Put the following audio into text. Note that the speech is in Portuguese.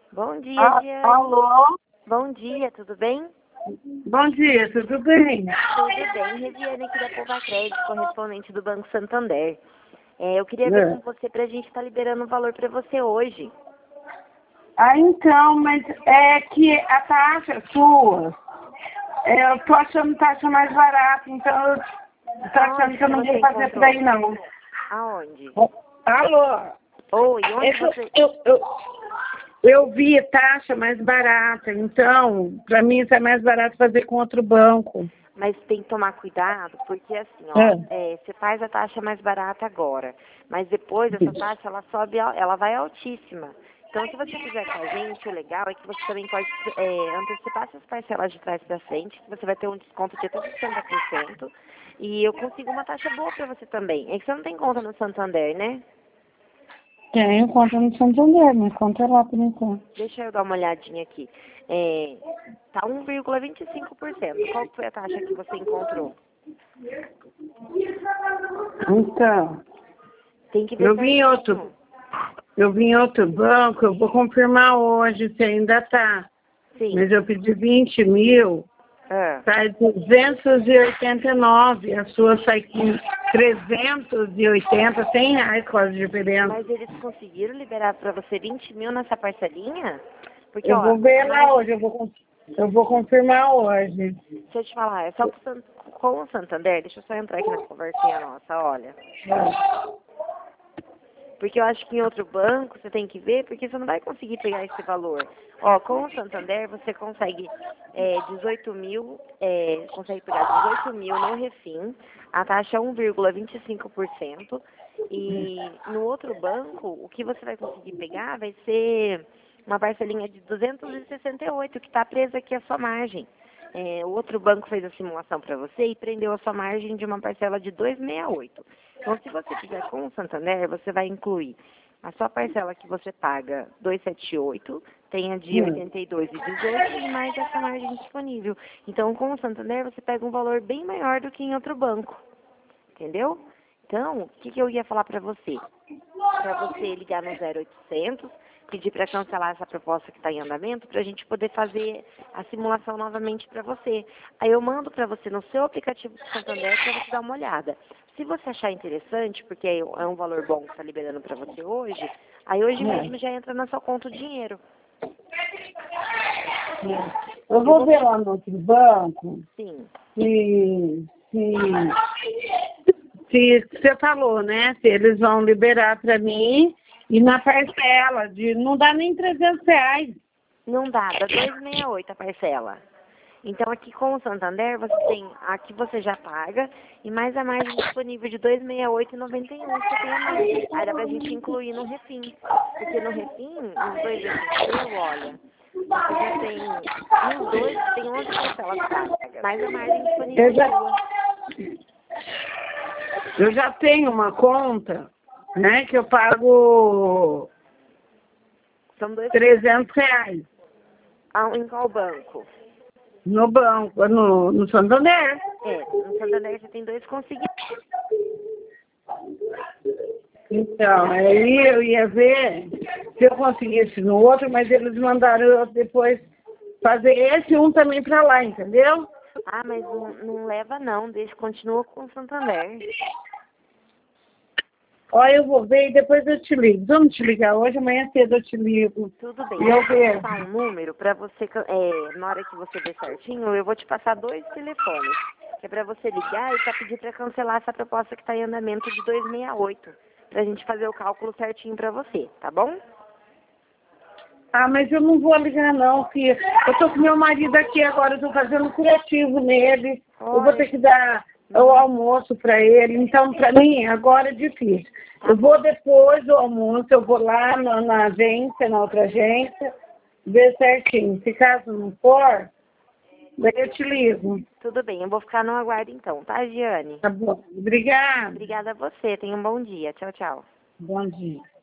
Bom dia, Diane. Alô? Bom dia, tudo bem? Bom dia, tudo bem? Tudo bem. Regiane aqui da Poupa Crédito, correspondente do Banco Santander. Eu queria ver com você pra gente estar liberando o valor pra você hoje. Então, mas é que a taxa sua, eu tô achando taxa mais barata, então eu tô achando que eu não vou fazer por aí, não. Aonde? Alô? Oi, onde você... Eu vi taxa mais barata, então, para mim isso é mais barato fazer com outro banco. Mas tem que tomar cuidado, porque assim, você faz a taxa mais barata agora, mas depois essa taxa, ela sobe, ela vai altíssima. Então, se você fizer com a gente, o legal é que você também pode antecipar essas parcelas de trás para frente, que você vai ter um desconto de até 60%, e eu consigo uma taxa boa para você também. É que você não tem conta no Santander, né? Tenho conta no Santander, mas conta lá por enquanto. Deixa eu dar uma olhadinha aqui. Tá 1,25%. Qual foi a taxa que você encontrou? Então, Tem que ver eu vim em outro banco, eu vou confirmar hoje se ainda tá. Sim. Mas eu pedi 20 mil, tá 289, a sua sai com 380, 100 reais quase de diferença. Mas eles conseguiram liberar para você 20 mil nessa parcelinha? Porque, Eu vou ver lá hoje, eu vou confirmar hoje. Deixa eu te falar, é só com o Santander, deixa eu só entrar aqui na conversinha nossa, olha. Porque eu acho que em outro banco você tem que ver, porque você não vai conseguir pegar esse valor. Com o Santander você consegue 18 mil, consegue pegar 18 mil no Refim, a taxa é 1,25%, e no outro banco, o que você vai conseguir pegar vai ser uma parcelinha de 268, que está presa aqui a sua margem. O outro banco fez a simulação para você e prendeu a sua margem de uma parcela de 268. Então, se você fizer com o Santander, você vai incluir a sua parcela que você paga 278, tem a de 82 e 18 e mais essa margem disponível. Então, com o Santander, você pega um valor bem maior do que em outro banco. Entendeu? Então, o que eu ia falar para você? Para você ligar no 0800, pedir para cancelar essa proposta que está em andamento, para a gente poder fazer a simulação novamente para você. Aí eu mando para você no seu aplicativo do Santander para você dar uma olhada. Se você achar interessante, porque é um valor bom que está liberando para você hoje, aí hoje mesmo já entra na sua conta o dinheiro. Eu vou ver lá no outro banco. Sim. Se você falou, né? Se eles vão liberar para mim e na parcela de não dá nem 300 reais. Não dá 268 a parcela. Então aqui com o Santander você tem aqui você já paga e mais a margem disponível de 268,91 você tem a margem. Aí dá pra gente incluir no Refim. Porque no Refim, nos dois vezes seu, olha, você já tem, nos dois tem 11 parcelas pagas, mais a margem disponível sua. Eu já tenho uma conta, né, que eu pago São 300 reais. Em qual banco? No banco, no Santander. No Santander você tem 2 conseguidos. Então, aí eu ia ver se eu conseguisse no outro, mas eles mandaram eu depois fazer esse também para lá, entendeu? Mas não leva não, continua com o Santander. Eu vou ver e depois eu te ligo. Vamos te ligar hoje, amanhã cedo eu te ligo. Tudo bem. E eu vou te passar um número para você, na hora que você ver certinho, eu vou te passar 2 telefones. Que é para você ligar e para pedir para cancelar essa proposta que está em andamento de 268. Para a gente fazer o cálculo certinho para você, tá bom? Mas eu não vou ligar não, filha. Eu tô com meu marido aqui agora, eu tô fazendo curativo nele. Eu vou ter que dar o almoço para ele. Então, para mim, agora é difícil. Eu vou depois do almoço, eu vou lá na agência, na outra agência, ver certinho. Se caso não for, daí eu te ligo. Tudo bem, eu vou ficar no aguardo então, tá, Giane? Tá bom. Obrigada. Obrigada a você, tenha um bom dia. Tchau, tchau. Bom dia.